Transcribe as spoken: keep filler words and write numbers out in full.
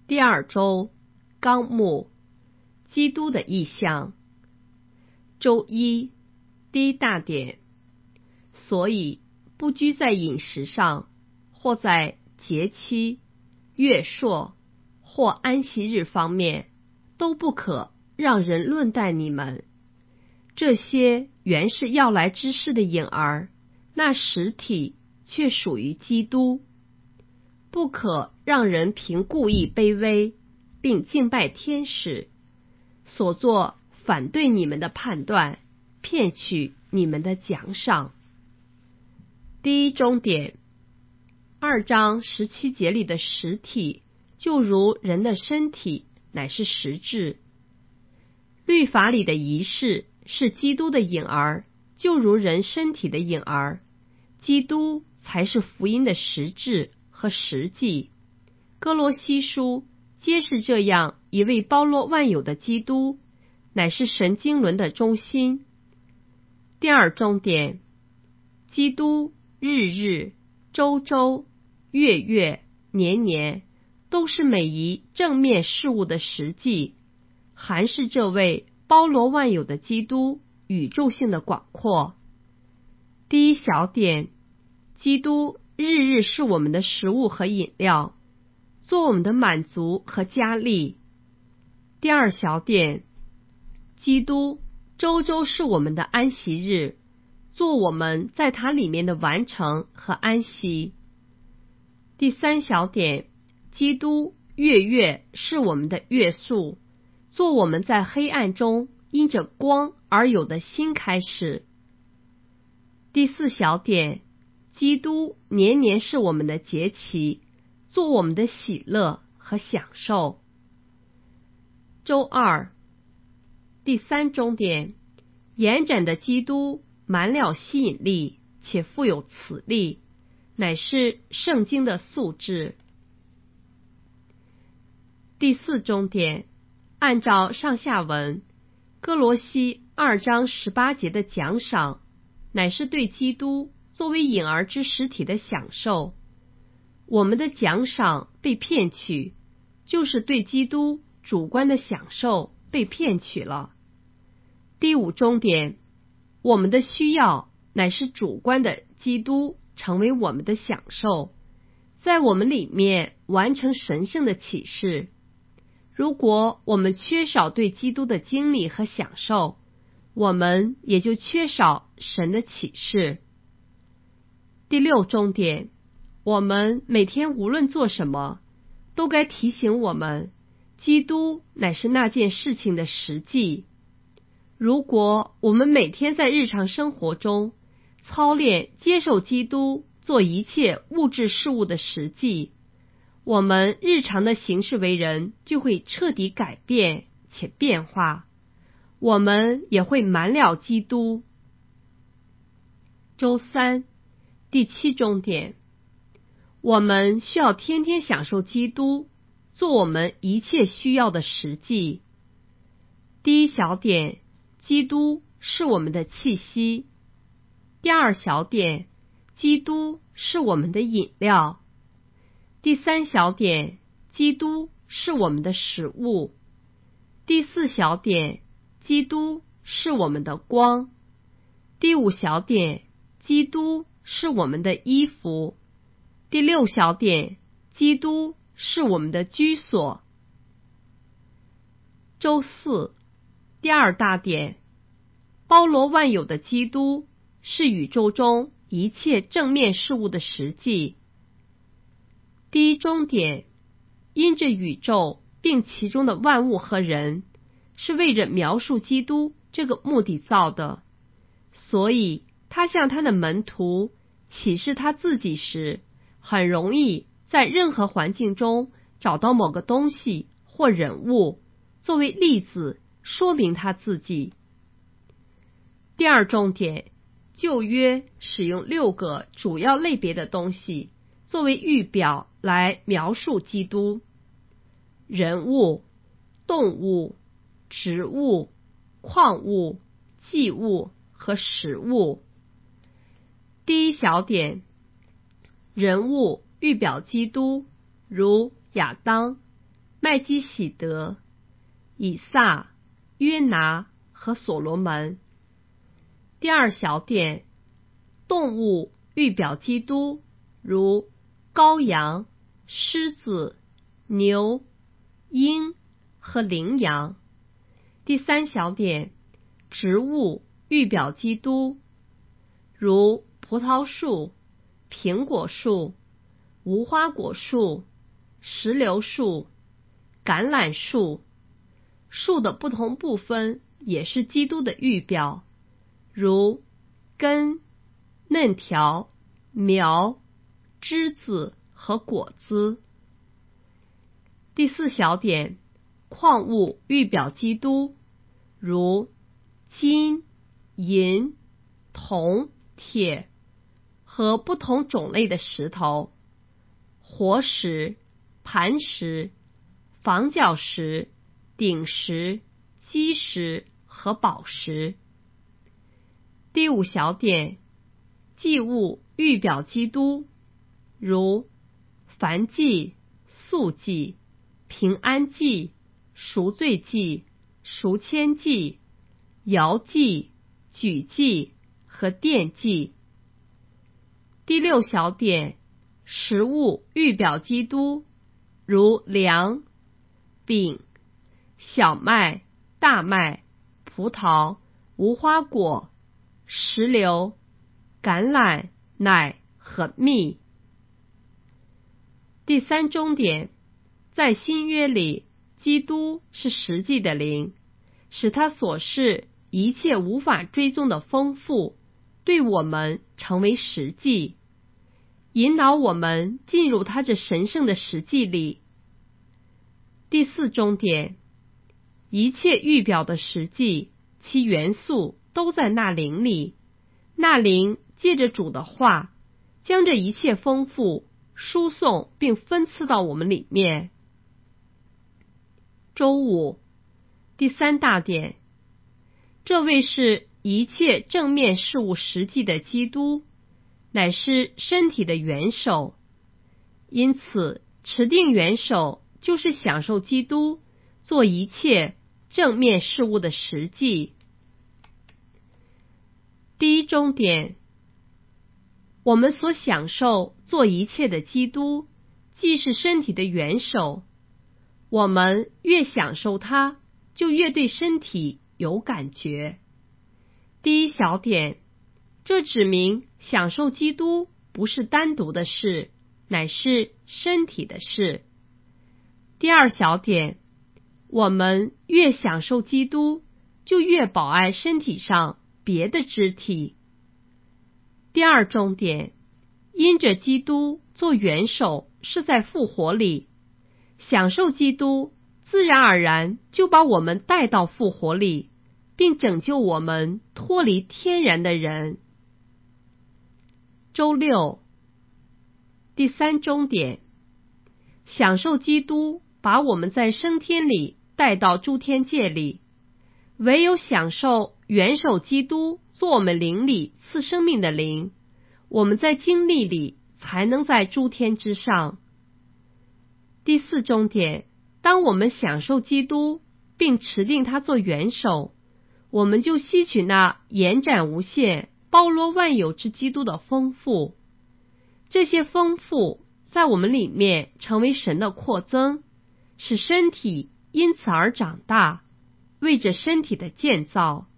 第二周纲目，基督的意象。周一，第一大点。所以不拘在饮食上，或在节期、月朔或安息日方面，都不可让人论断你们。这些原是要来之事的影儿，那实体却属于基督。不可让人凭故意卑微，并敬拜天使，所做反对你们的判断，骗取你们的奖赏。第一终点，二章十七节里的实体，就如人的身体，乃是实质。律法里的仪式是基督的影儿，就如人身体的影儿，基督才是福音的实质和实际。哥罗西书皆是这样一位包罗万有的基督，乃是神经纶的中心。第二终点，基督日日、周周、月月、年年，都是每一正面事物的实际，含是这位包罗万有的基督宇宙性的广阔。第一小点，基督日日是我们的食物和饮料，做我们的满足和加力。第二小点，基督周周是我们的安息日，做我们在它里面的完成和安息。第三小点，基督月月是我们的月宿，做我们在黑暗中因着光而有的新开始。第四小点，基督年年是我们的节期，做我们的喜乐和享受。周二，第三终点，延展的基督满了吸引力，且富有磁力，乃是圣经的素质。第四终点，按照上下文，哥罗西二章十八节的奖赏，乃是对基督作为影儿之实体的享受。我们的奖赏被骗取，就是对基督主观的享受被骗取了。第五终点，我们的需要乃是主观的基督成为我们的享受，在我们里面完成神圣的启示。如果我们缺少对基督的经历和享受，我们也就缺少神的启示。第六终点，我们每天无论做什么，都该提醒我们，基督乃是那件事情的实际。如果我们每天在日常生活中操练接受基督做一切物质事物的实际，我们日常的行事为人就会彻底改变且变化，我们也会满了基督。周三，第七终点，我们需要天天享受基督，做我们一切需要的实际。第一小点，基督是我们的气息。第二小点，基督是我们的饮料。第三小点，基督是我们的食物。第四小点，基督是我们的光。第五小点，基督是我们的衣服。第六小点，基督是我们的居所。周四，第二大点，包罗万有的基督是宇宙中一切正面事物的实际。第一终点，因着宇宙并其中的万物和人，是为着描述基督这个目的造的，所以他向他的门徒启示他自己时，很容易在任何环境中找到某个东西或人物作为例子说明他自己。第二重点，旧约使用六个主要类别的东西作为预表来描述基督：人物、动物、植物、矿物、祭物和食物。第一小点，人物预表基督，如亚当、 麦基喜德、以撒、约拿和所罗门。第二小点，动物预表基督，如羔羊、狮子、牛、鹰和羚羊。第三小点，植物预表基督，如葡萄树、苹果树、无花果树、石榴树、橄榄树。树的不同部分也是基督的预表，如根、嫩条、苗、枝子和果子。第四小点，矿物预表基督，如金、银、铜、铁和不同种类的石头，活石、磐石、房角石、顶石、基石和宝石。第五小点，祭物预表基督，如燔祭、素祭、平安祭、赎罪祭、赎愆祭、摇祭、举祭和奠祭。第六小点，食物预表基督，如粮、饼、小麦、大麦、葡萄、无花果、石榴、橄榄、奶和蜜。第三中点，在新约里，基督是实际的灵，使他所示一切无法追踪的丰富，对我们成为实际，引导我们进入他这神圣的实际里。第四中点，一切预表的实际，其元素都在那灵里，那灵借着主的话，将这一切丰富输送并分赐到我们里面。周五，第三大点，这位是一切正面事物实际的基督，乃是身体的元首，因此持定元首就是享受基督做一切正面事物的实际。第一中点，我们所享受做一切的基督，既是身体的元首，我们越享受它，就越对身体有感觉。第一小点，这指明享受基督不是单独的事，乃是身体的事。第二小点，我们越享受基督，就越保爱身体上别的肢体。第二重点，因着基督做元首是在复活里，享受基督自然而然就把我们带到复活里，并拯救我们脱离天然的人。周六，第三中点，享受基督把我们在升天里带到诸天界里，唯有享受元首基督做我们灵里赐生命的灵，我们在经历里才能在诸天之上。第四中点，当我们享受基督并持定他做元首，我们就吸取那延展无限、包罗万有之基督的丰富。这些丰富在我们里面成为神的扩增，使身体因此而长大，为着身体的建造。